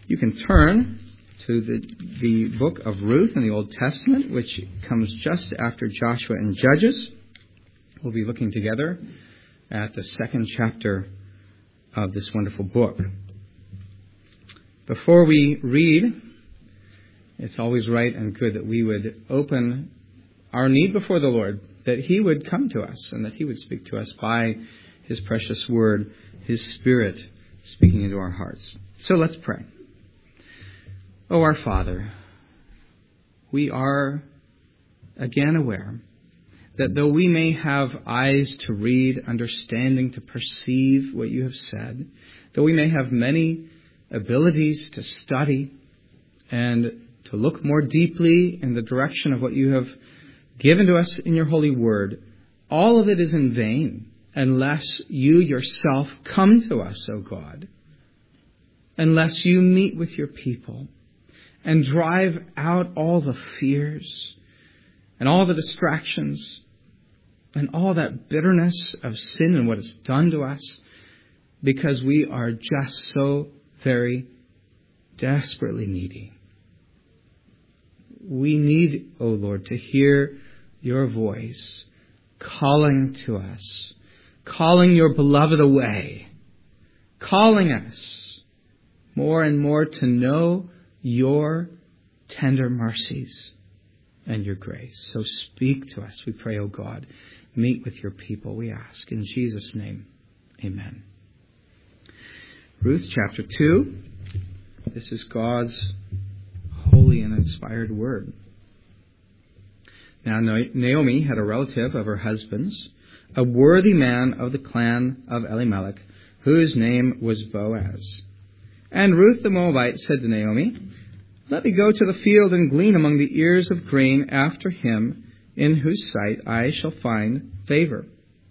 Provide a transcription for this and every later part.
You can turn to the book of Ruth in the Old Testament, which comes just after Joshua and Judges. We'll be looking together at the second chapter of this wonderful book. Before we read, it's always right and good that we would open our need before the Lord, that He would come to us and that He would speak to us by His precious word, His Spirit speaking into our hearts. So let's pray. Oh, our Father, we are again aware that though we may have eyes to read, understanding to perceive what you have said, though we may have many abilities to study and to look more deeply in the direction of what you have given to us in your holy word, all of it is in vain unless you yourself come to us, O God, unless you meet with your people and drive out all the fears and all the distractions and all that bitterness of sin and what it's done to us, because we are just so very desperately needy. We need, O Lord, to hear your voice calling to us, calling your beloved away, calling us more and more to know your tender mercies and your grace. So speak to us, we pray, O God. Meet with your people, we ask. In Jesus' name, amen. Ruth chapter 2. This is God's holy and inspired word. Now Naomi had a relative of her husband's, a worthy man of the clan of Elimelech, whose name was Boaz. And Ruth the Moabite said to Naomi, "Let me go to the field and glean among the ears of grain after him in whose sight I shall find favor."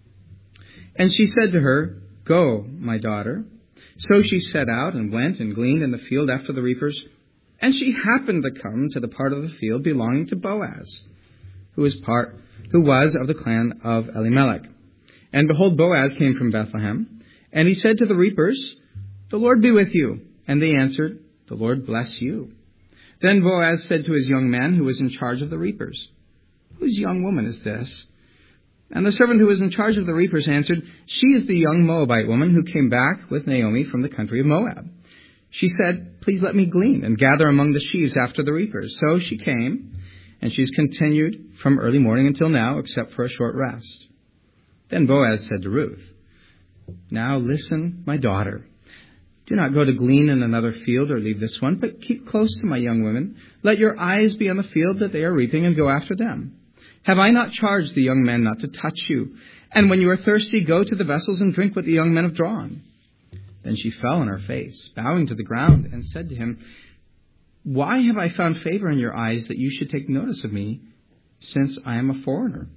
And she said to her, "Go, my daughter." So she set out and went and gleaned in the field after the reapers. And she happened to come to the part of the field belonging to Boaz, who was of the clan of Elimelech. And behold, Boaz came from Bethlehem, and he said to the reapers, "The Lord be with you." And they answered, "The Lord bless you." Then Boaz said to his young man who was in charge of the reapers, "Whose young woman is this?" And the servant who was in charge of the reapers answered, "She is the young Moabite woman who came back with Naomi from the country of Moab. She said, 'Please let me glean and gather among the sheaves after the reapers.' So she came, and she's continued from early morning until now, except for a short rest." Then Boaz said to Ruth, "Now listen, my daughter. Do not go to glean in another field or leave this one, but keep close to my young women. Let your eyes be on the field that they are reaping and go after them. Have I not charged the young men not to touch you? And when you are thirsty, go to the vessels and drink what the young men have drawn." Then she fell on her face, bowing to the ground, and said to him, "Why have I found favor in your eyes that you should take notice of me, since I am a foreigner?"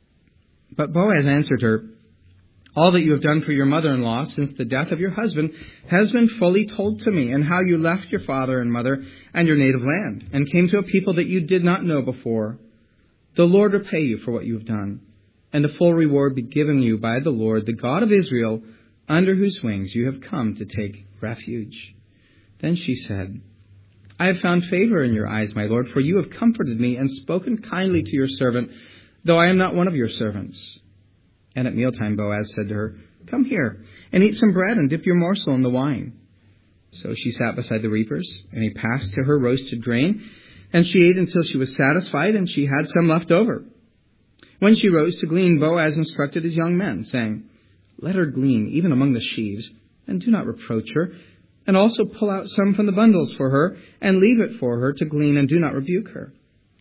But Boaz answered her, "All that you have done for your mother-in-law since the death of your husband has been fully told to me, and how you left your father and mother and your native land, and came to a people that you did not know before. The Lord repay you for what you have done, and the full reward be given you by the Lord, the God of Israel, under whose wings you have come to take refuge." Then she said, "I have found favor in your eyes, my Lord, for you have comforted me and spoken kindly to your servant, though I am not one of your servants." And at mealtime Boaz said to her, "Come here and eat some bread and dip your morsel in the wine." So she sat beside the reapers, and he passed to her roasted grain, and she ate until she was satisfied, and she had some left over. When she rose to glean, Boaz instructed his young men, saying, "Let her glean even among the sheaves, and do not reproach her, and also pull out some from the bundles for her, and leave it for her to glean, and do not rebuke her."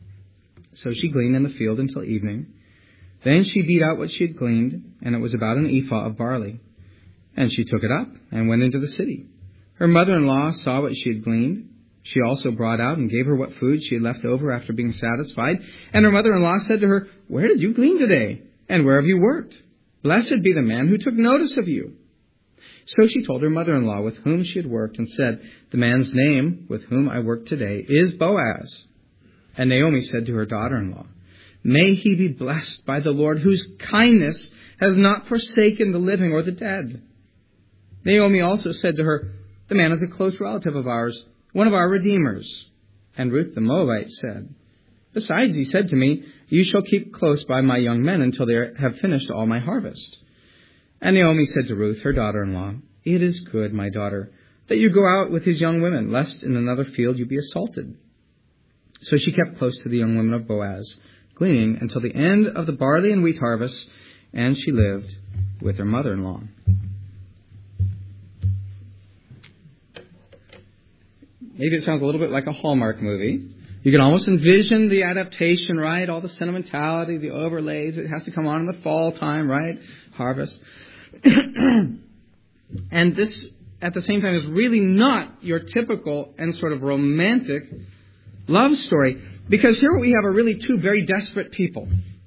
So she gleaned in the field until evening. Then she beat out what she had gleaned, and it was about an ephah of barley. And she took it up and went into the city. Her mother-in-law saw what she had gleaned. She also brought out and gave her what food she had left over after being satisfied. And her mother-in-law said to her, "Where did you glean today? And where have you worked? Blessed be the man who took notice of you." So she told her mother-in-law with whom she had worked, and said, "The man's name with whom I work today is Boaz." And Naomi said to her daughter-in-law, "May he be blessed by the Lord, whose kindness has not forsaken the living or the dead." Naomi also said to her, "The man is a close relative of ours, one of our redeemers. And Ruth the Moabite said, Besides, he said to me, You shall keep close by my young men until they have finished all my harvest. And Naomi said to Ruth, her daughter-in-law, It is good, my daughter, that you go out with his young women, lest in another field you be assaulted. So she kept close to the young women of Boaz, gleaning until the end of the barley and wheat harvest, and she lived with her mother-in-law. Maybe it sounds a little bit like a Hallmark movie. You can almost envision the adaptation, right? All the sentimentality, the overlays. It has to come on in the fall time, right? Harvest. And this, at the same time, is really not your typical and sort of romantic love story. Because here we have are really two very desperate people.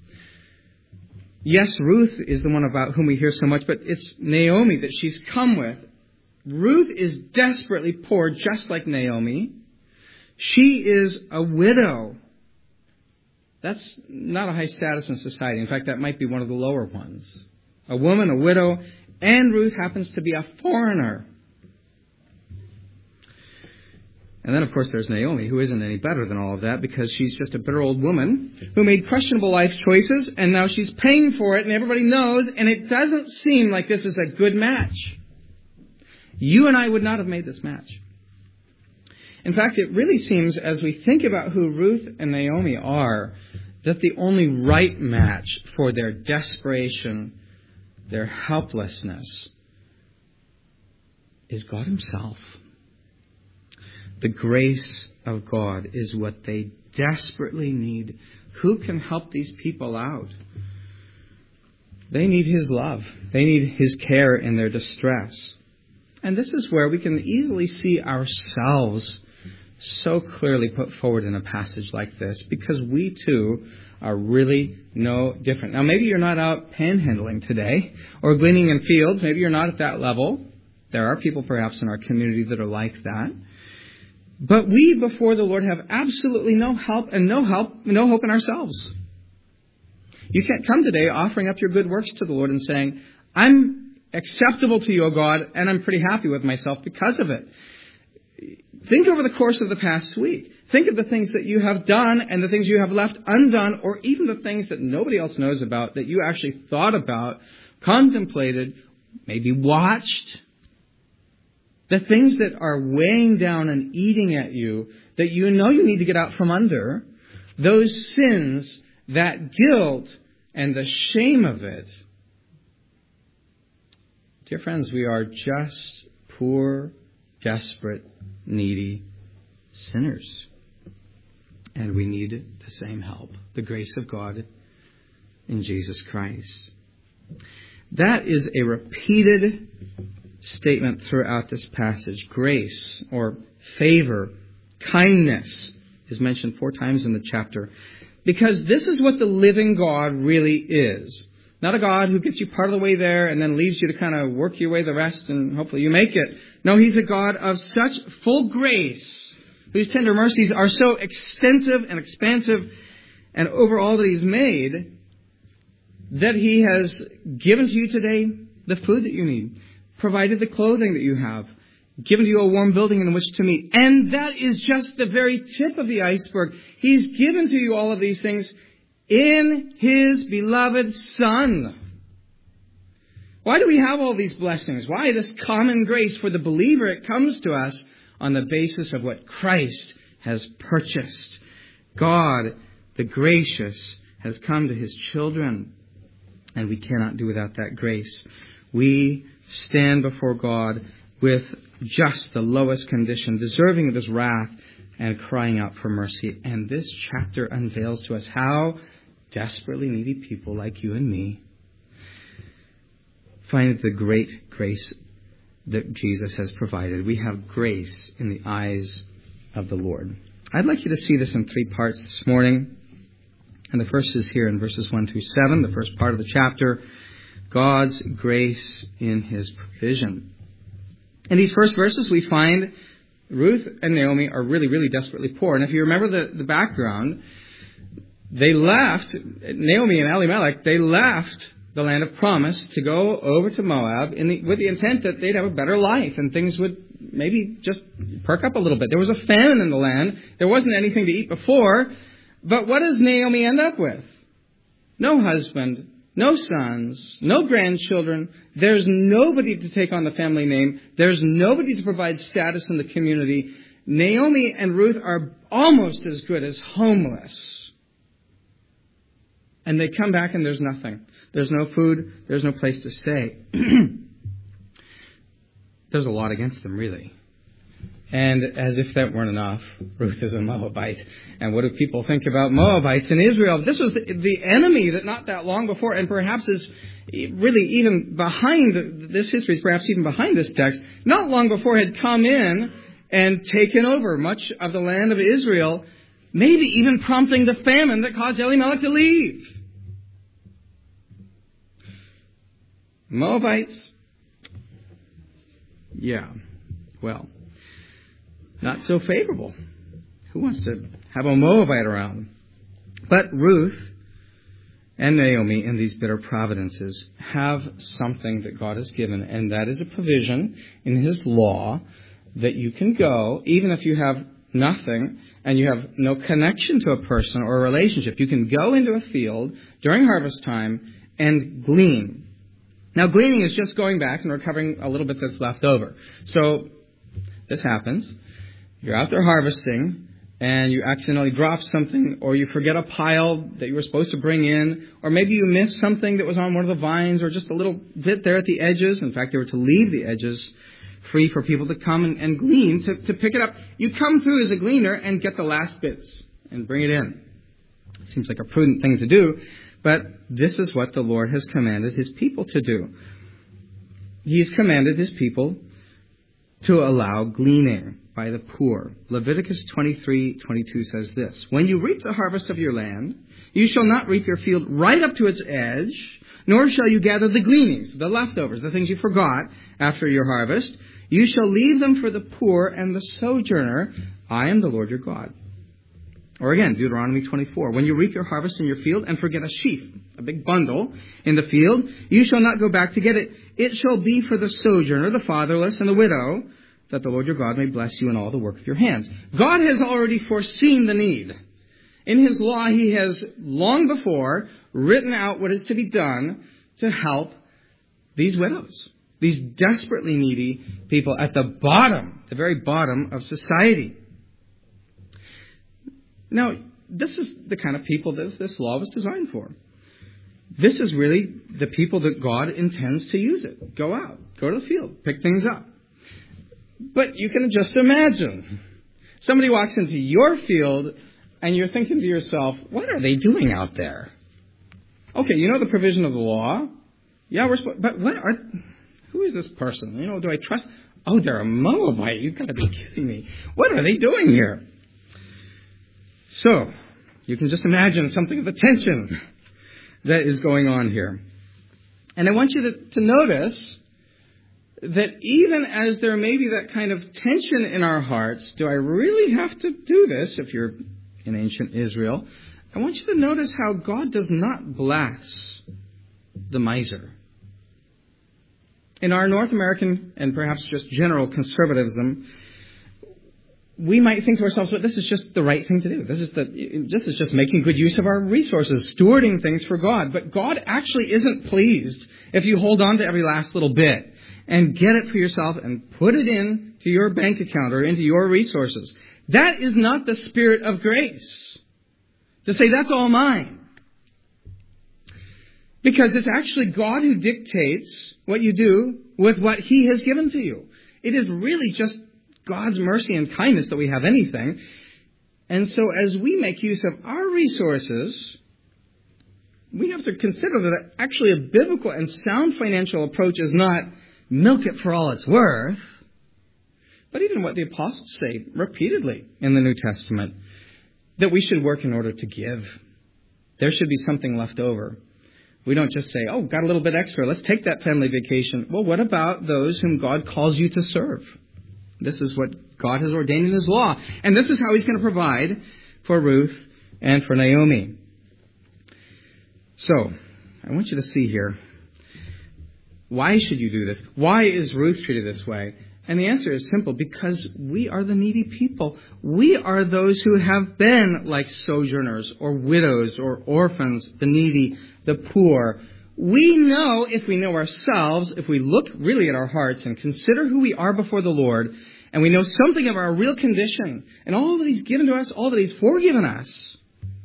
Yes, Ruth is the one about whom we hear so much, but it's Naomi that she's come with. Ruth is desperately poor, just like Naomi. She is a widow. That's not a high status in society. In fact, that might be one of the lower ones. A woman, a widow, and Ruth happens to be a foreigner. And then, of course, there's Naomi, who isn't any better than all of that because she's just a bitter old woman who made questionable life choices, and now she's paying for it, and everybody knows, and it doesn't seem like this is a good match. You and I would not have made this match. In fact, it really seems, as we think about who Ruth and Naomi are, that the only right match for their desperation, their helplessness, is God Himself. The grace of God is what they desperately need. Who can help these people out? They need His love. They need His care in their distress. And this is where we can easily see ourselves so clearly put forward in a passage like this, because we too are really no different. Now, maybe you're not out panhandling today or gleaning in fields. Maybe you're not at that level. There are people perhaps in our community that are like that. But we, before the Lord, have absolutely no hope in ourselves. You can't come today offering up your good works to the Lord and saying, I'm acceptable to you, O God, and I'm pretty happy with myself because of it. Think over the course of the past week. Think of the things that you have done and the things you have left undone, or even the things that nobody else knows about that you actually thought about, contemplated, maybe watched. The things that are weighing down and eating at you that you know you need to get out from under, those sins, that guilt and the shame of it. Dear friends, we are just poor, desperate, needy sinners. And we need the same help, the grace of God in Jesus Christ. That is a repeated statement throughout this passage. Grace or favor, kindness is mentioned 4 times in the chapter. Because this is what the living God really is. Not a God who gets you part of the way there and then leaves you to kind of work your way the rest and hopefully you make it. No, He's a God of such full grace, whose tender mercies are so extensive and expansive and over all that He's made, that He has given to you today the food that you need, provided the clothing that you have, given to you a warm building in which to meet. And that is just the very tip of the iceberg. He's given to you all of these things in His beloved Son. Why do we have all these blessings? Why this common grace for the believer? It comes to us on the basis of what Christ has purchased. God, the gracious, has come to His children, and we cannot do without that grace. We stand before God with just the lowest condition, deserving of His wrath, and crying out for mercy. And this chapter unveils to us how desperately needy people like you and me find the great grace that Jesus has provided. We have grace in the eyes of the Lord. I'd like you to see this in 3 parts this morning. And the first is here in verses 1 through 7, the first part of the chapter. God's grace in His provision. In these first verses, we find Ruth and Naomi are really, really desperately poor. And if you remember the background, they left, Naomi and Elimelech, they left the land of promise to go over to Moab with the intent that they'd have a better life and things would maybe just perk up a little bit. There was a famine in the land. There wasn't anything to eat before. But what does Naomi end up with? No husband, no sons, no grandchildren. There's nobody to take on the family name. There's nobody to provide status in the community. Naomi and Ruth are almost as good as homeless. And they come back and there's nothing. There's no food. There's no place to stay. There's a lot against them, really. And as if that weren't enough, Ruth is a Moabite. And what do people think about Moabites in Israel? This was the enemy that not that long before, and perhaps is really even behind this history, perhaps even behind this text, not long before had come in and taken over much of the land of Israel, maybe even prompting the famine that caused Elimelech to leave. Moabites, yeah, well, not so favorable. Who wants to have a Moabite around? But Ruth and Naomi in these bitter providences have something that God has given, and that is a provision in His law that you can go, even if you have nothing and you have no connection to a person or a relationship. You can go into a field during harvest time and glean. Now, gleaning is just going back and recovering a little bit that's left over. So this happens. You're out there harvesting, and you accidentally drop something, or you forget a pile that you were supposed to bring in, or maybe you missed something that was on one of the vines, or just a little bit there at the edges. In fact, they were to leave the edges free for people to come and glean, to pick it up. You come through as a gleaner and get the last bits and bring it in. It seems like a prudent thing to do, but this is what the Lord has commanded His people to do. He's commanded His people to allow gleaning by the poor. Leviticus 23:22 says this: "When you reap the harvest of your land, you shall not reap your field right up to its edge, nor shall you gather the gleanings," the leftovers, the things you forgot after your harvest. "You shall leave them for the poor and the sojourner. I am the Lord your God." Or again, Deuteronomy 24, "When you reap your harvest in your field and forget a sheaf, a big bundle in the field, you shall not go back to get it. It shall be for the sojourner, the fatherless, and the widow, that the Lord your God may bless you in all the work of your hands." God has already foreseen the need. In His law, He has long before written out what is to be done to help these widows, these desperately needy people at the bottom, the very bottom of society. Now, this is the kind of people that this law was designed for. This is really the people that God intends to use it. Go out, go to the field, pick things up. But you can just imagine. Somebody walks into your field and you're thinking to yourself, what are they doing out there? Okay, you know the provision of the law. Yeah, but who is this person? Do I trust? Oh, they're a Moabite. You've got to be kidding me. What are they doing here? So, you can just imagine something of the tension that is going on here. And I want you to notice that even as there may be that kind of tension in our hearts, do I really have to do this if you're in ancient Israel? I want you to notice how God does not bless the miser. In our North American and perhaps just general conservatism, we might think to ourselves, well, this is just the right thing to do. This is just making good use of our resources, stewarding things for God. But God actually isn't pleased if you hold on to every last little bit and get it for yourself and put it into your bank account or into your resources. That is not the spirit of grace. To say, that's all mine. Because it's actually God who dictates what you do with what He has given to you. It is really just God's mercy and kindness that we have anything. And so as we make use of our resources, we have to consider that actually a biblical and sound financial approach is not milk it for all it's worth, but even what the apostles say repeatedly in the New Testament, that we should work in order to give. There should be something left over. We don't just say, oh, got a little bit extra, let's take that family vacation. Well, what about those whom God calls you to serve? This is what God has ordained in His law. And this is how He's going to provide for Ruth and for Naomi. So, I want you to see here, why should you do this? Why is Ruth treated this way? And the answer is simple, because we are the needy people. We are those who have been like sojourners or widows or orphans, the needy, the poor. We know, if we know ourselves, if we look really at our hearts and consider who we are before the Lord, and we know something of our real condition, and all that He's given to us, all that He's forgiven us,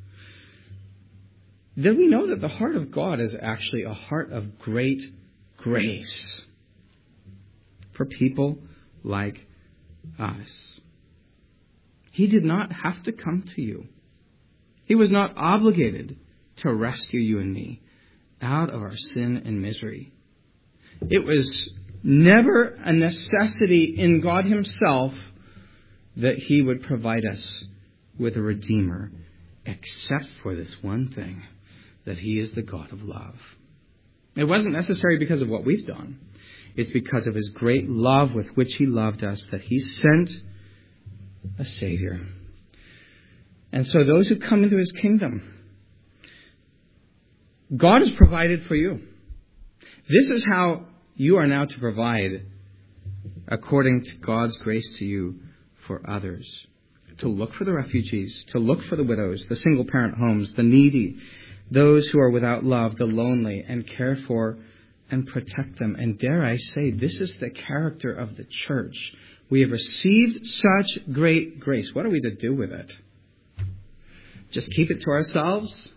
then we know that the heart of God is actually a heart of great grace for people like us. He did not have to come to you. He was not obligated to rescue you and me out of our sin and misery. It was never a necessity in God Himself that He would provide us with a Redeemer, except for this one thing, that He is the God of love. It wasn't necessary because of what we've done. It's because of His great love with which He loved us that He sent a Savior. And so those who come into His kingdom, God has provided for you. This is how you are now to provide according to God's grace to you for others. To look for the refugees, to look for the widows, the single-parent homes, the needy, those who are without love, the lonely, and care for and protect them. And dare I say, this is the character of the church. We have received such great grace. What are we to do with it? Just keep it to ourselves?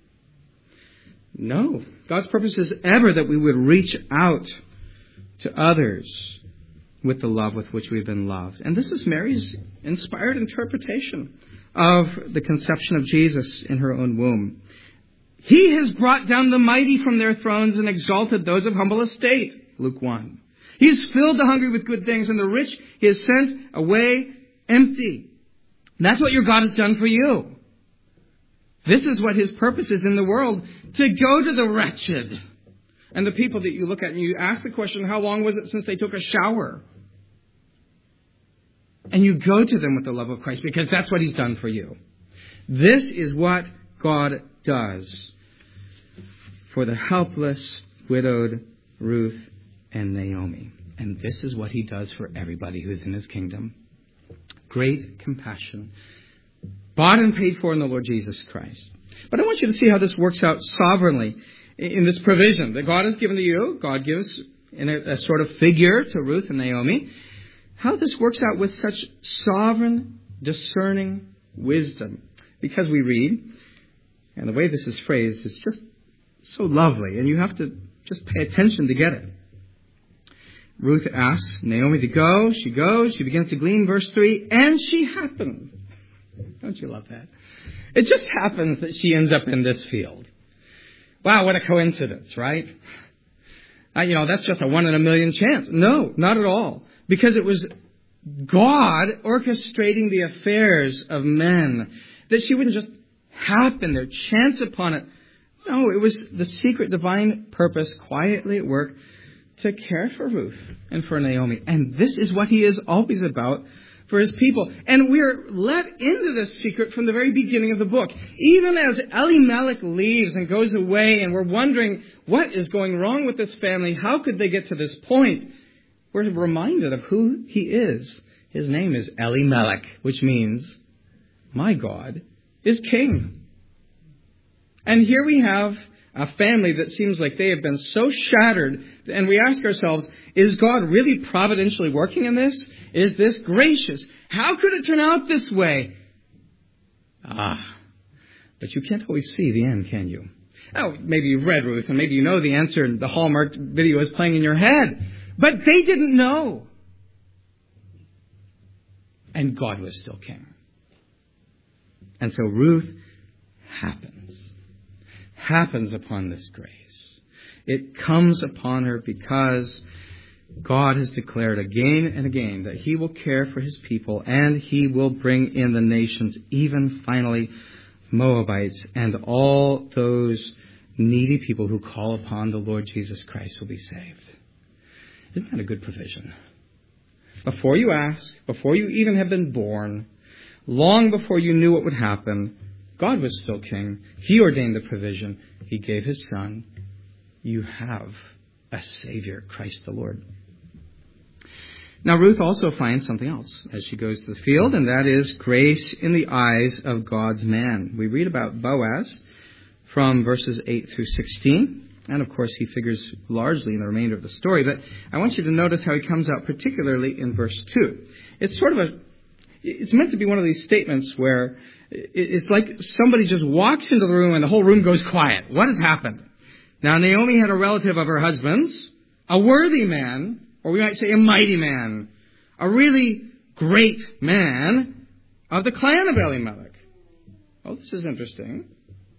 No. God's purpose is ever that we would reach out to others with the love with which we've been loved. And this is Mary's inspired interpretation of the conception of Jesus in her own womb. He has brought down the mighty from their thrones and exalted those of humble estate. Luke 1. He's filled the hungry with good things, and the rich He has sent away empty. And that's what your God has done for you. This is what His purpose is in the world, to go to the wretched. And the people that you look at and you ask the question, how long was it since they took a shower? And you go to them with the love of Christ, because that's what He's done for you. This is what God does for the helpless, widowed Ruth and Naomi. And this is what He does for everybody who is in His kingdom. Great compassion, bought and paid for in the Lord Jesus Christ. But I want you to see how this works out sovereignly in this provision that God has given to you. God gives in a sort of figure to Ruth and Naomi. How this works out with such sovereign, discerning wisdom. Because we read, and the way this is phrased is just so lovely, and you have to just pay attention to get it. Ruth asks Naomi to go. She goes. She begins to glean, verse 3, and she happened. Don't you love that? It just happens that she ends up in this field. Wow, what a coincidence, right? That's just a 1 in a million chance. No, not at all. Because it was God orchestrating the affairs of men, that she wouldn't just happen there, chance upon it. No, it was the secret divine purpose quietly at work to care for Ruth and for Naomi. And this is what He is always about for His people. And we're let into this secret from the very beginning of the book. Even as Elimelech leaves and goes away and we're wondering what is going wrong with this family, how could they get to this point? We're reminded of who He is. His name is Elimelech, which means, my God is king. And here we have a family that seems like they have been so shattered, and we ask ourselves, is God really providentially working in this? Is this gracious? How could it turn out this way? But you can't always see the end, can you? Oh, maybe you've read Ruth, and maybe you know the answer, and the Hallmark video is playing in your head. But they didn't know. And God was still king. And so Ruth happens upon this grace. It comes upon her because God has declared again and again that He will care for His people, and He will bring in the nations, even finally Moabites, and all those needy people who call upon the Lord Jesus Christ will be saved. Isn't that a good provision? Before you ask, before you even have been born, long before you knew what would happen, God was still king. He ordained the provision. He gave His Son. You have a Savior, Christ the Lord. Now, Ruth also finds something else as she goes to the field, and that is grace in the eyes of God's man. We read about Boaz from verses 8 through 16, and of course he figures largely in the remainder of the story, but I want you to notice how he comes out particularly in verse 2. It's meant to be one of these statements where it's like somebody just walks into the room and the whole room goes quiet. What has happened? Now, Naomi had a relative of her husband's, a worthy man, or we might say a mighty man, a really great man of the clan of Elimelech. Oh, this is interesting.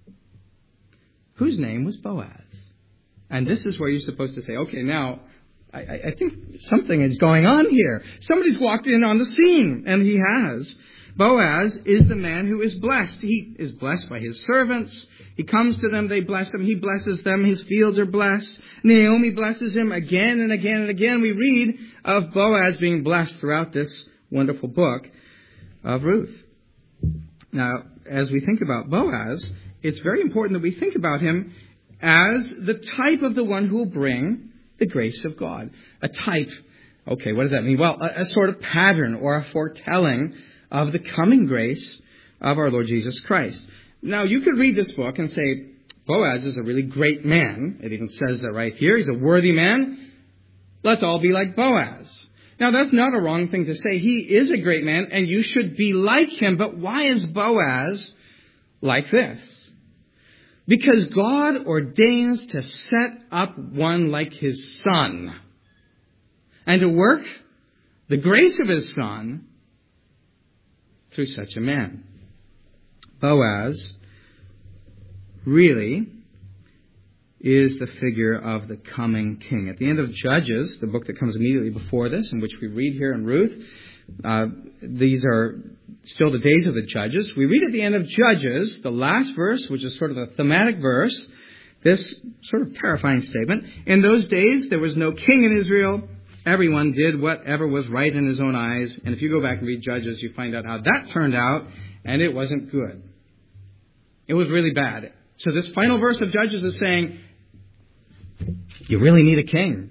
Whose name was Boaz? And this is where you're supposed to say, okay, now, I think something is going on here. Somebody's walked in on the scene, and he has. Boaz is the man who is blessed. He is blessed by his servants. He comes to them, they bless him, he blesses them, his fields are blessed. Naomi blesses him again and again and again. We read of Boaz being blessed throughout this wonderful book of Ruth. Now, as we think about Boaz, it's very important that we think about him as the type of the one who will bring the grace of God. A type. Okay, what does that mean? Well, a sort of pattern or a foretelling of the coming grace of our Lord Jesus Christ. Now, you could read this book and say, Boaz is a really great man. It even says that right here. He's a worthy man. Let's all be like Boaz. Now, that's not a wrong thing to say. He is a great man, and you should be like him. But why is Boaz like this? Because God ordains to set up one like his son, and to work the grace of his son through such a man. Boaz really is the figure of the coming king. At the end of Judges, the book that comes immediately before this, in which we read here in Ruth, these are still the days of the Judges. We read at the end of Judges, the last verse, which is sort of a thematic verse, this sort of terrifying statement. In those days, there was no king in Israel. Everyone did whatever was right in his own eyes. And if you go back and read Judges, you find out how that turned out, and it wasn't good. It was really bad. So this final verse of Judges is saying, you really need a king.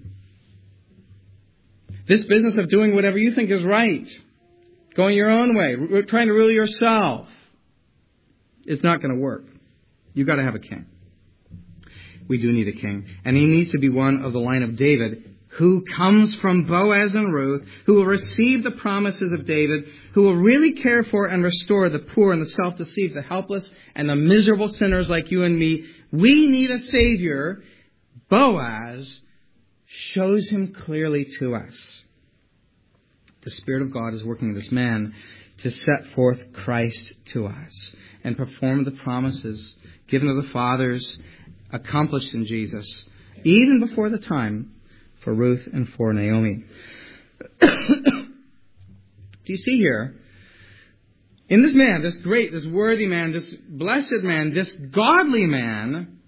This business of doing whatever you think is right, going your own way, trying to rule yourself, it's not going to work. You've got to have a king. We do need a king. And he needs to be one of the line of David, who comes from Boaz and Ruth, who will receive the promises of David, who will really care for and restore the poor and the self-deceived, the helpless and the miserable sinners like you and me. We need a Savior. Boaz shows him clearly to us. The Spirit of God is working in this man to set forth Christ to us and perform the promises given to the fathers, accomplished in Jesus, even before the time for Ruth and for Naomi. Do you see here, in this man, this great, this worthy man, this blessed man, this godly man,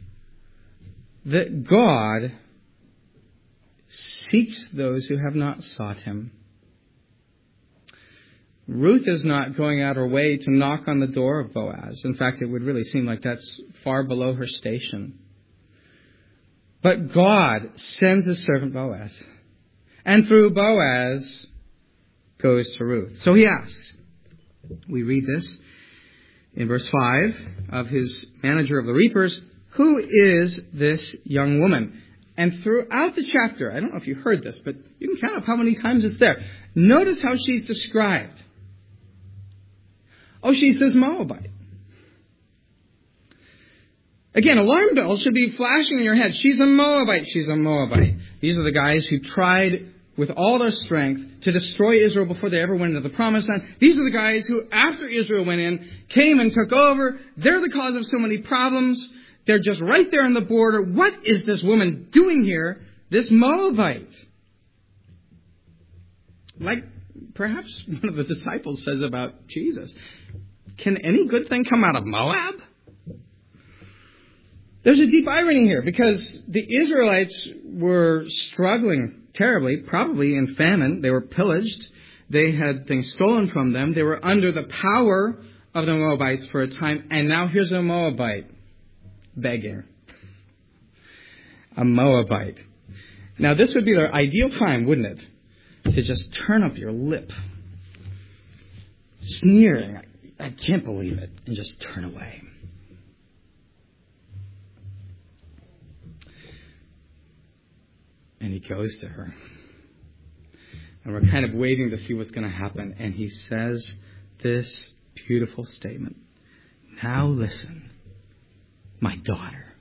that God seeks those who have not sought him. Ruth is not going out her way to knock on the door of Boaz. In fact, it would really seem like that's far below her station. But God sends his servant Boaz. And through Boaz goes to Ruth. So he asks. We read this in verse 5 of his manager of the reapers. Who is this young woman? And throughout the chapter, I don't know if you heard this, but you can count up how many times it's there. Notice how she's described. Oh, she's this Moabite. Again, alarm bells should be flashing in your head. She's a Moabite. She's a Moabite. These are the guys who tried with all their strength to destroy Israel before they ever went into the Promised Land. These are the guys who, after Israel went in, came and took over. They're the cause of so many problems. They're just right there on the border. What is this woman doing here? This Moabite. Like perhaps one of the disciples says about Jesus. Can any good thing come out of Moab? There's a deep irony here because the Israelites were struggling terribly, probably in famine. They were pillaged. They had things stolen from them. They were under the power of the Moabites for a time. And now here's a Moabite begging. A Moabite. Now this would be their ideal time, wouldn't it? to just turn up your lip, sneering, I can't believe it, and just turn away. And he goes to her. And we're kind of waiting to see what's going to happen. And he says this beautiful statement. Now listen, my daughter.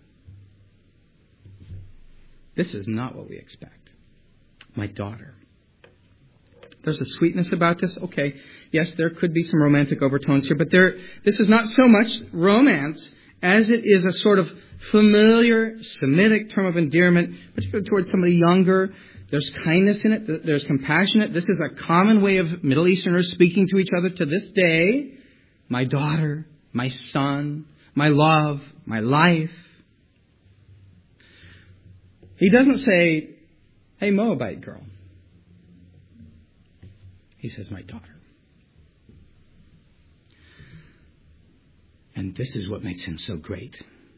This is not what we expect. My daughter. There's a sweetness about this. Okay, yes, there could be some romantic overtones here, but this is not so much romance as it is a sort of familiar Semitic term of endearment, particularly towards somebody younger. There's kindness in it. There's compassion in it. This is a common way of Middle Easterners speaking to each other to this day. My daughter, my son, my love, my life. He doesn't say, hey, Moabite girl. He says, my daughter. And this is what makes him so great.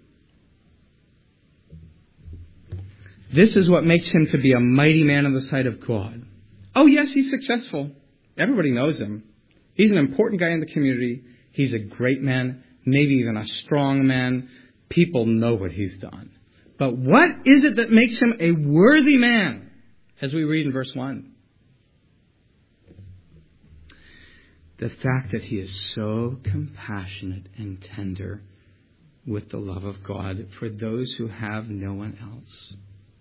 This is what makes him to be a mighty man in the sight of God. Oh, yes, he's successful. Everybody knows him. He's an important guy in the community. He's a great man, maybe even a strong man. People know what he's done. But what is it that makes him a worthy man? As we read in verse 1. The fact that he is so compassionate and tender with the love of God for those who have no one else.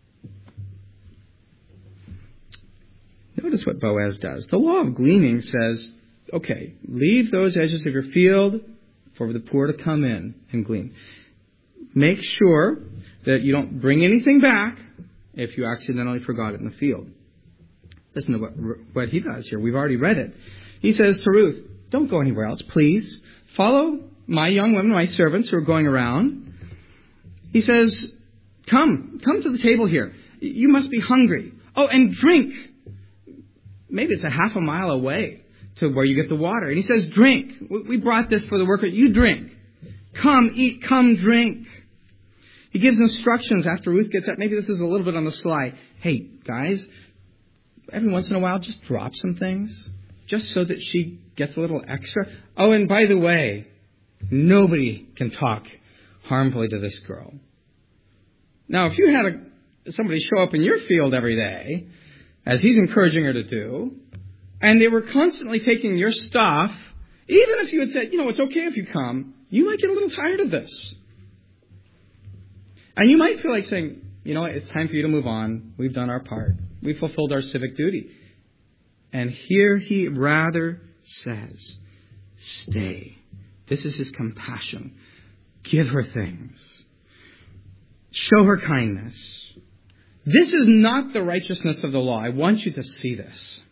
Notice what Boaz does. The law of gleaning says, okay, leave those edges of your field for the poor to come in and glean. Make sure that you don't bring anything back if you accidentally forgot it in the field. Listen to what he does here. We've already read it. He says to Ruth, don't go anywhere else, please. Follow my young women, my servants who are going around. He says, come to the table here. You must be hungry. Oh, and drink. Maybe it's a half a mile away to where you get the water. And he says, drink. We brought this for the worker. You drink. Come, eat, come, drink. He gives instructions after Ruth gets up. Maybe this is a little bit on the sly. Hey, guys, every once in a while, just drop some things. Just so that she gets a little extra. Oh, and by the way, nobody can talk harmfully to this girl. Now, if you had somebody show up in your field every day, as he's encouraging her to do, and they were constantly taking your stuff, even if you had said, it's okay if you come, you might get a little tired of this. And you might feel like saying, it's time for you to move on. We've done our part. We've fulfilled our civic duty. And here he rather says, stay. This is his compassion. Give her things. Show her kindness. This is not the righteousness of the law. I want you to see this.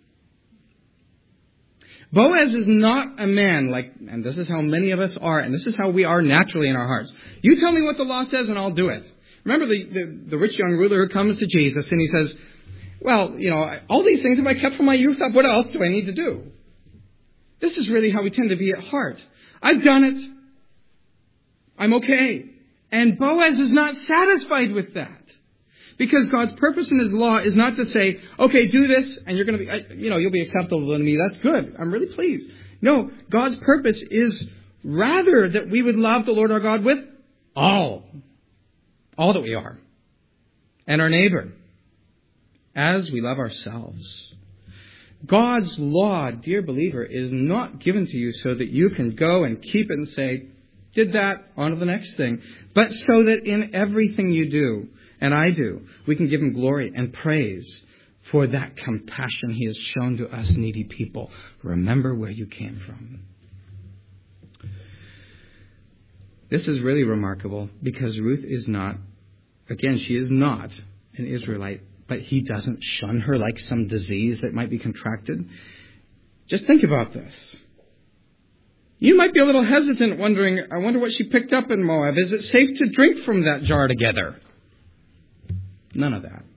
Boaz is not a man and this is how many of us are, and this is how we are naturally in our hearts. You tell me what the law says and I'll do it. Remember the rich young ruler who comes to Jesus and he says, well, all these things have I kept from my youth up. What else do I need to do? This is really how we tend to be at heart. I've done it. I'm okay. And Boaz is not satisfied with that. Because God's purpose in his law is not to say, okay, do this and you're going to be, you'll be acceptable to me. That's good. I'm really pleased. No, God's purpose is rather that we would love the Lord our God with all that we are, and our neighbor as we love ourselves. God's law, dear believer, is not given to you so that you can go and keep it and say, did that, on to the next thing. But so that in everything you do, and I do, we can give him glory and praise for that compassion he has shown to us needy people. Remember where you came from. This is really remarkable because Ruth is not, again, she is not an Israelite, but he doesn't shun her like some disease that might be contracted. Just think about this. You might be a little hesitant wondering, I wonder what she picked up in Moab. Is it safe to drink from that jar together? None of that.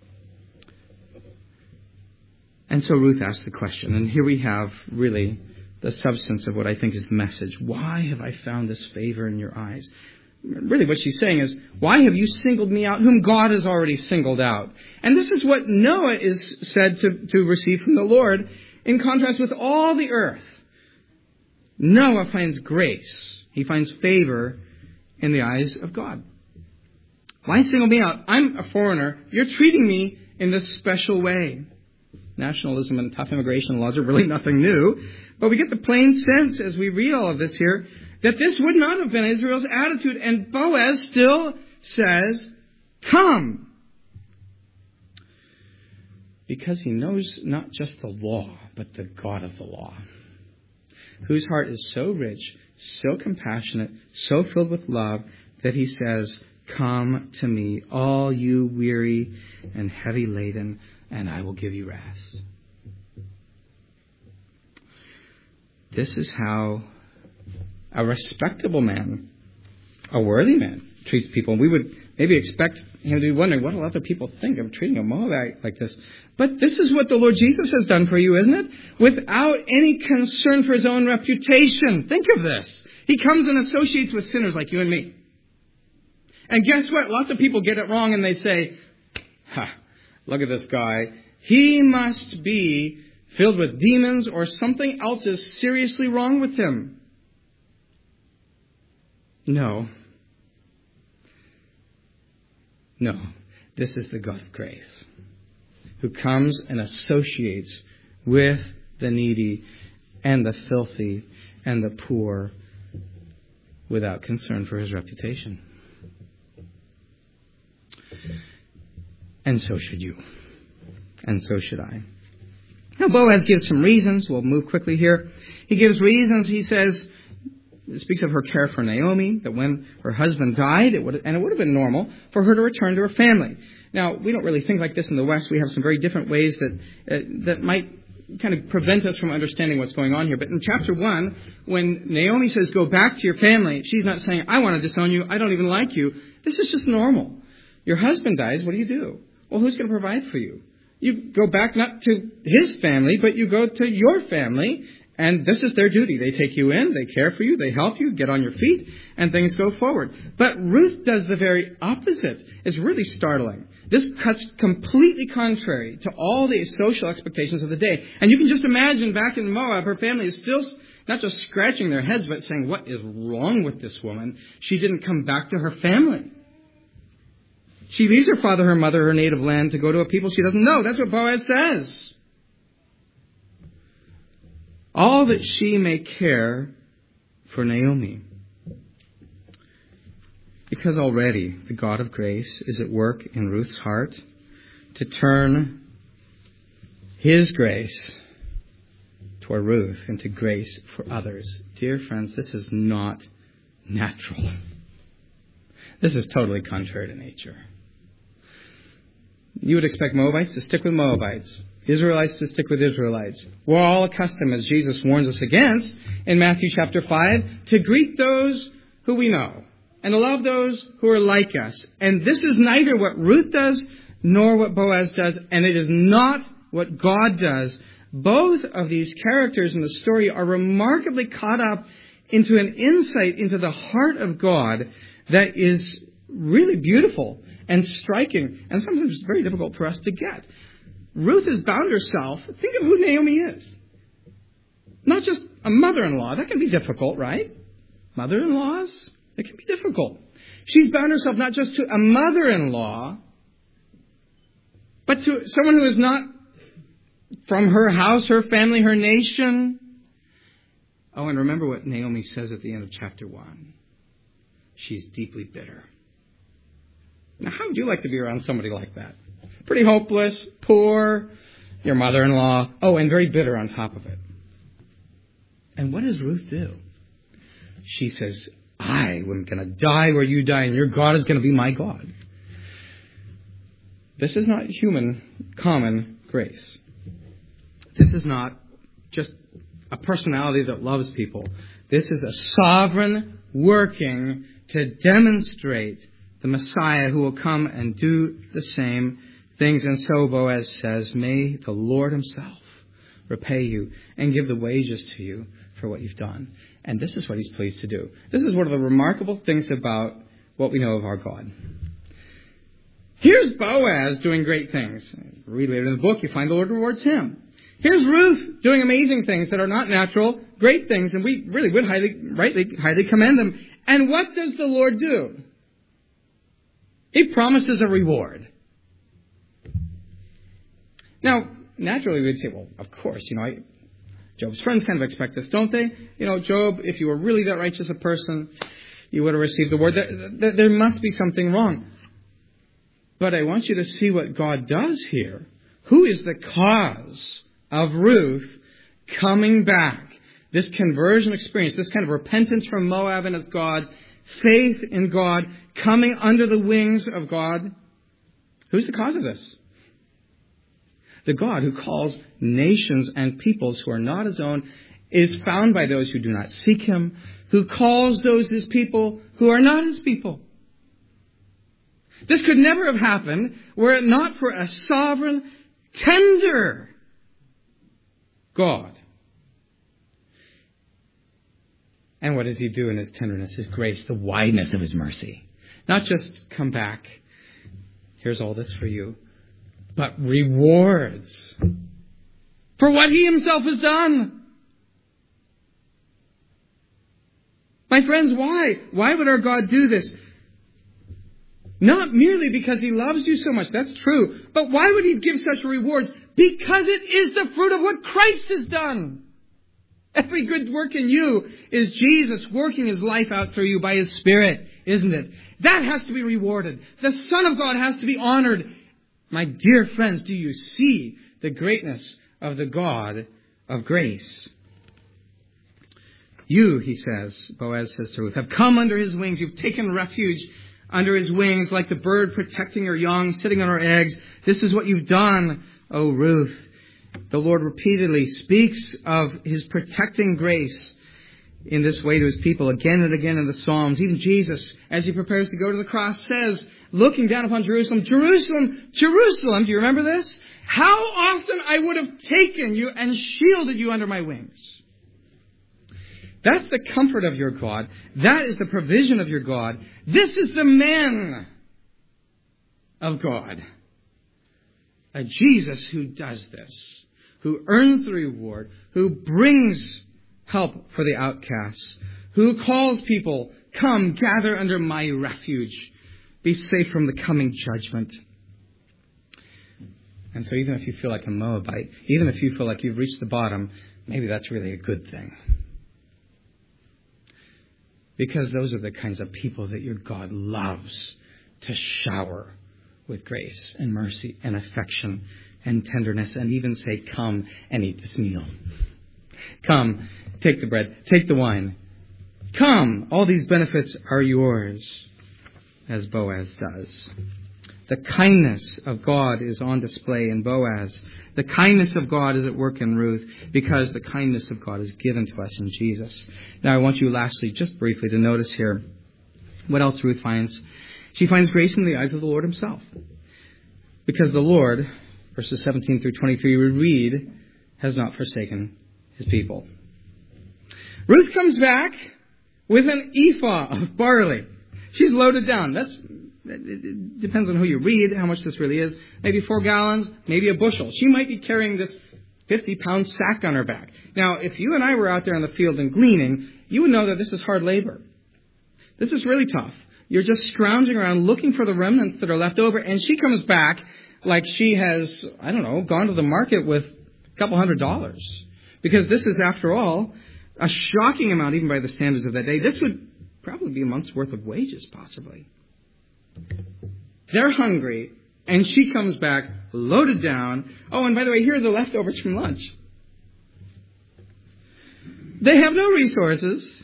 And so Ruth asked the question, and here we have really the substance of what I think is the message. Why have I found this favor in your eyes? Really what she's saying is, why have you singled me out whom God has already singled out? And this is what Noah is said to receive from the Lord in contrast with all the earth. Noah finds grace. He finds favor in the eyes of God. Why single me out? I'm a foreigner. You're treating me in this special way. Nationalism and tough immigration laws are really nothing new. But we get the plain sense as we read all of this here that this would not have been Israel's attitude. And Boaz still says, come. Because he knows not just the law, but the God of the law, whose heart is so rich, so compassionate, so filled with love, that he says, come to me, all you weary and heavy laden, and I will give you rest. This is how a respectable man, a worthy man, treats people. And we would maybe expect him to be wondering, what will other people think of treating a Moabite like this? But this is what the Lord Jesus has done for you, isn't it? Without any concern for his own reputation. Think of this. He comes and associates with sinners like you and me. And guess what? Lots of people get it wrong and they say, look at this guy. He must be filled with demons or something else is seriously wrong with him. No. This is the God of grace who comes and associates with the needy and the filthy and the poor without concern for his reputation. And so should you. And so should I. Now, Boaz gives some reasons. We'll move quickly here. He gives reasons. He says, speaks of her care for Naomi, that when her husband died, it would have been normal for her to return to her family. Now, we don't really think like this in the West. We have some very different ways that might kind of prevent us from understanding what's going on here. But in chapter 1, when Naomi says, go back to your family, she's not saying, I want to disown you, I don't even like you. This is just normal. Your husband dies, what do? Well, who's going to provide for you? You go back not to his family, but you go to your family, and this is their duty. They take you in, they care for you, they help you get on your feet, and things go forward. But Ruth does the very opposite. It's really startling. This cuts completely contrary to all the social expectations of the day. And you can just imagine back in Moab, her family is still not just scratching their heads, but saying, what is wrong with this woman? She didn't come back to her family. She leaves her father, her mother, her native land to go to a people she doesn't know. That's what Boaz says. All that she may care for Naomi. Because already the God of grace is at work in Ruth's heart to turn his grace toward Ruth into grace for others. Dear friends, this is not natural. This is totally contrary to nature. You would expect Moabites to stick with Moabites, Israelites to stick with Israelites. We're all accustomed, as Jesus warns us against in Matthew chapter 5, to greet those who we know and to love those who are like us. And this is neither what Ruth does nor what Boaz does, and it is not what God does. Both of these characters in the story are remarkably caught up into an insight into the heart of God that is really beautiful and striking, and sometimes very difficult for us to get. Ruth has bound herself. Think of who Naomi is. Not just a mother-in-law. That can be difficult, right? Mother-in-laws, it can be difficult. She's bound herself not just to a mother-in-law, but to someone who is not from her house, her family, her nation. Oh, and remember what Naomi says at the end of chapter 1. She's deeply bitter. Now, how would you like to be around somebody like that? Pretty hopeless, poor, your mother-in-law. Oh, and very bitter on top of it. And what does Ruth do? She says, I am going to die where you die, and your God is going to be my God. This is not human, common grace. This is not just a personality that loves people. This is a sovereign working to demonstrate the Messiah who will come and do the same things. And so Boaz says, may the Lord himself repay you and give the wages to you for what you've done. And this is what he's pleased to do. This is one of the remarkable things about what we know of our God. Here's Boaz doing great things. Read later in the book, you find the Lord rewards him. Here's Ruth doing amazing things that are not natural, great things, and we really would highly commend them. And what does the Lord do? He promises a reward. Now, naturally we'd say, well, of course, Job's friends kind of expect this, don't they? Job, if you were really that righteous a person, you would have received the word. There must be something wrong. But I want you to see what God does here. Who is the cause of Ruth coming back? This conversion experience, this kind of repentance from Moab and its God, faith in God, coming under the wings of God. Who's the cause of this? The God who calls nations and peoples who are not his own is found by those who do not seek him, who calls those his people who are not his people. This could never have happened were it not for a sovereign, tender God. And what does he do in his tenderness, his grace, the wideness of his mercy? Not just come back, here's all this for you, but rewards for what he himself has done. My friends, why? Why would our God do this? Not merely because he loves you so much, that's true, but why would he give such rewards? Because it is the fruit of what Christ has done. Every good work in you is Jesus working his life out through you by his Spirit, isn't it? That has to be rewarded. The Son of God has to be honored. My dear friends, do you see the greatness of the God of grace? You, he says, Boaz says to Ruth, have come under his wings. You've taken refuge under his wings like the bird protecting her young, sitting on her eggs. This is what you've done, O Ruth. The Lord repeatedly speaks of his protecting grace in this way to his people again and again in the Psalms. Even Jesus, as he prepares to go to the cross, says, looking down upon Jerusalem, Jerusalem, Jerusalem, do you remember this? How often I would have taken you and shielded you under my wings. That's the comfort of your God. That is the provision of your God. This is the man of God. A Jesus who does this, who earns the reward, who brings help for the outcasts, who calls people, come, gather under my refuge, be safe from the coming judgment. And so even if you feel like a Moabite, even if you feel like you've reached the bottom, maybe that's really a good thing. Because those are the kinds of people that your God loves to shower with grace and mercy and affection and tenderness, and even say, come and eat this meal. Come, take the bread, take the wine. Come, all these benefits are yours, as Boaz does. The kindness of God is on display in Boaz. The kindness of God is at work in Ruth because the kindness of God is given to us in Jesus. Now I want you lastly, just briefly, to notice here what else Ruth finds. She finds grace in the eyes of the Lord himself. Because the Lord, verses 17 through 23, we read, has not forsaken his people. Ruth comes back with an ephah of barley. She's loaded down. It depends on who you read, how much this really is. Maybe 4 gallons, maybe a bushel. She might be carrying this 50-pound sack on her back. Now, if you and I were out there in the field and gleaning, you would know that this is hard labor. This is really tough. You're just scrounging around looking for the remnants that are left over, and she comes back like she has, gone to the market with a couple $100. Because this is, after all, a shocking amount, even by the standards of that day. This would probably be a month's worth of wages, possibly. They're hungry, and she comes back loaded down. Oh, and by the way, here are the leftovers from lunch. They have no resources.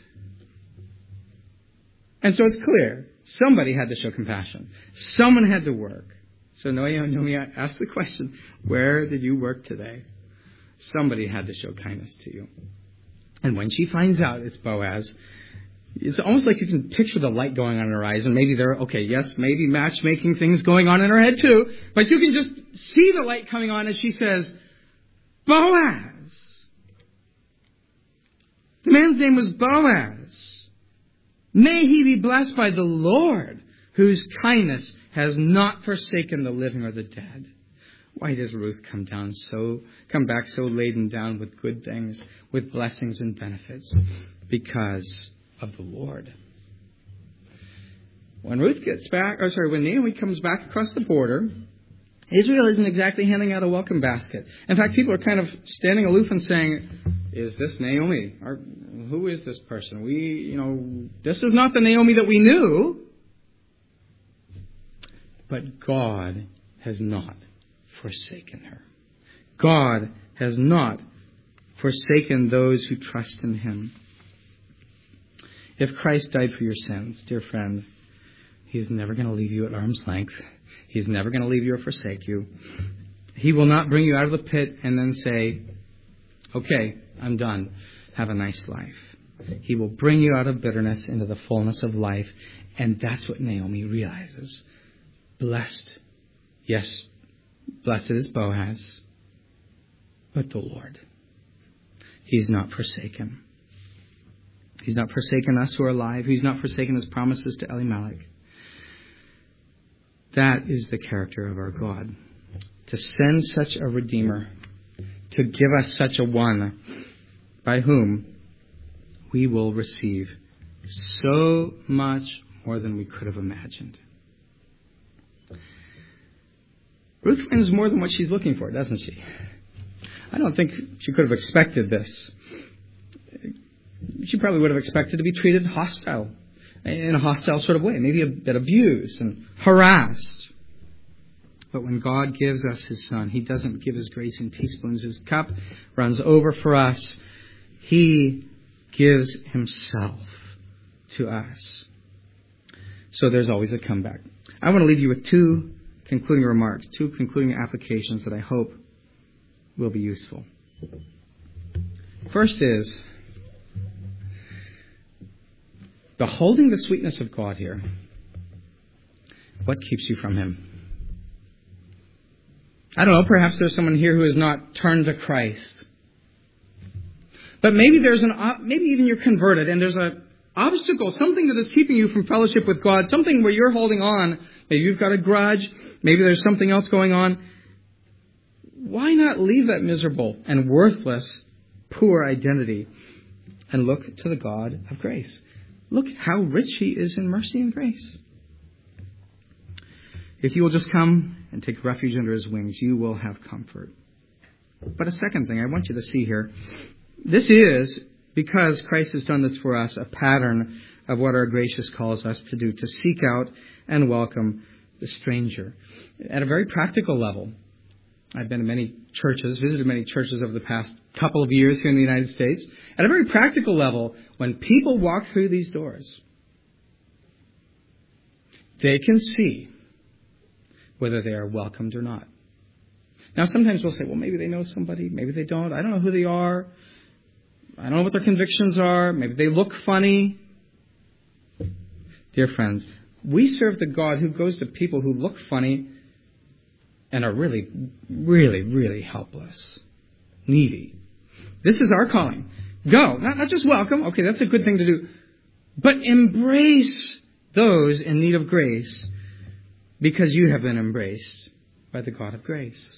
And so it's clear, somebody had to show compassion. Someone had to work. So Naomi asked the question, where did you work today? Somebody had to show kindness to you. And when she finds out it's Boaz, it's almost like you can picture the light going on in her eyes. And maybe maybe matchmaking things going on in her head too. But you can just see the light coming on as she says, Boaz. The man's name was Boaz. May he be blessed by the Lord, whose kindness has not forsaken the living or the dead. Why does Ruth come back so laden down with good things, with blessings and benefits? Because of the Lord. When Naomi comes back across the border, Israel isn't exactly handing out a welcome basket. In fact, people are kind of standing aloof and saying, "Is this Naomi? Or who is this person? This is not the Naomi that we knew." But God has not forsaken her. God has not forsaken those who trust in Him. If Christ died for your sins, dear friend, He's never going to leave you at arm's length. He's never going to leave you or forsake you. He will not bring you out of the pit and then say, "Okay, I'm done. Have a nice life." He will bring you out of bitterness into the fullness of life. And that's what Naomi realizes. Blessed is Boaz, but the Lord. He's not forsaken. He's not forsaken us who are alive. He's not forsaken His promises to Elimelech. That is the character of our God. To send such a Redeemer, to give us such a one by whom we will receive so much more than we could have imagined. Ruth finds more than what she's looking for, doesn't she? I don't think she could have expected this. She probably would have expected to be treated in a hostile sort of way, maybe a bit abused and harassed. But when God gives us His Son, He doesn't give His grace in teaspoons. His cup runs over for us. He gives Himself to us. So there's always a comeback. I want to leave you with two concluding remarks, two concluding applications that I hope will be useful. First is, beholding the sweetness of God here, what keeps you from Him? I don't know, perhaps there's someone here who has not turned to Christ. But maybe maybe even you're converted and there's an obstacle, something that is keeping you from fellowship with God, something where you're holding on. Maybe you've got a grudge. Maybe there's something else going on. Why not leave that miserable and worthless, poor identity and look to the God of grace? Look how rich He is in mercy and grace. If you will just come and take refuge under His wings, you will have comfort. But a second thing I want you to see here, this is, because Christ has done this for us, a pattern of what our gracious calls us to do, to seek out and welcome the stranger. At a very practical level, I've been to many churches, visited many churches over the past couple of years here in the United States. At a very practical level, when people walk through these doors, they can see whether they are welcomed or not. Now, sometimes we'll say, well, maybe they know somebody, maybe they don't. I don't know who they are. I don't know what their convictions are. Maybe they look funny. Dear friends, we serve the God who goes to people who look funny and are really, really, really helpless, needy. This is our calling. Go. Not just welcome. Okay, that's a good thing to do. But embrace those in need of grace because you have been embraced by the God of grace.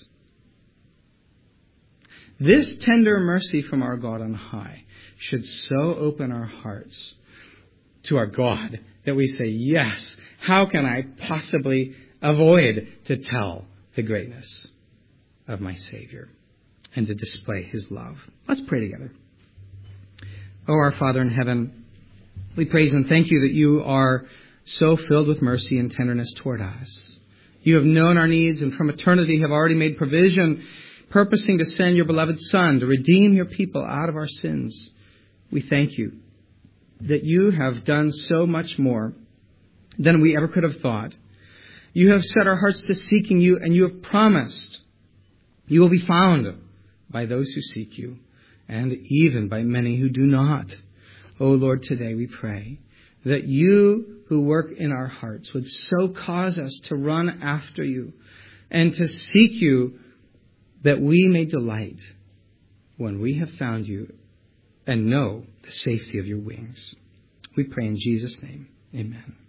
This tender mercy from our God on high should so open our hearts to our God that we say, yes, how can I possibly avoid to tell the greatness of my Savior and to display His love? Let's pray together. Oh, our Father in heaven, we praise and thank You that You are so filled with mercy and tenderness toward us. You have known our needs and from eternity have already made provision, purposing to send Your beloved Son to redeem Your people out of our sins. We thank You that You have done so much more than we ever could have thought. You have set our hearts to seeking You, and You have promised You will be found by those who seek You, and even by many who do not. Oh Lord, today we pray that You who work in our hearts would so cause us to run after You and to seek You, that we may delight when we have found You and know the safety of Your wings. We pray in Jesus' name. Amen.